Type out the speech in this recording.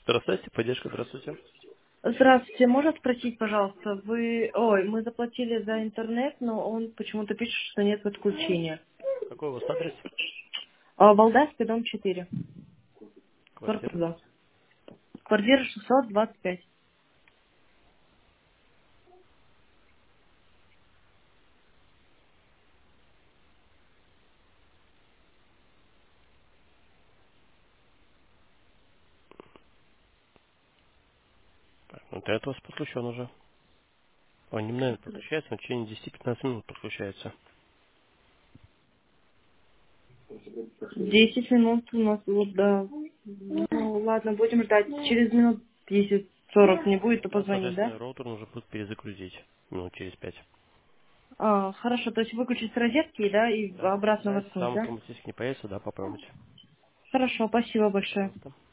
Здравствуйте, поддержка, здравствуйте. Здравствуйте, можно спросить, пожалуйста, мы заплатили за интернет, но он почему-то пишет, что нет подключения. Какой у вас адрес? Валдайский, дом 4, корпус Квартира. 2. Квартира 625. Так, ну, интернет у вас подключен уже. Он не мгновенно подключается, но в течение 10-15 минут подключается. 10 минут у нас, вот, да. Ну, ладно, будем ждать. Через минут 10-40 не будет, то Да, позвонить, да? соответственно, роутер нужно будет перезагрузить минут через 5. Хорошо, то есть выключить с розетки, да, и Да. обратно Да, если воткнуть, сам да? автоматически не появится, да, попробуйте. Хорошо, спасибо большое. Пожалуйста.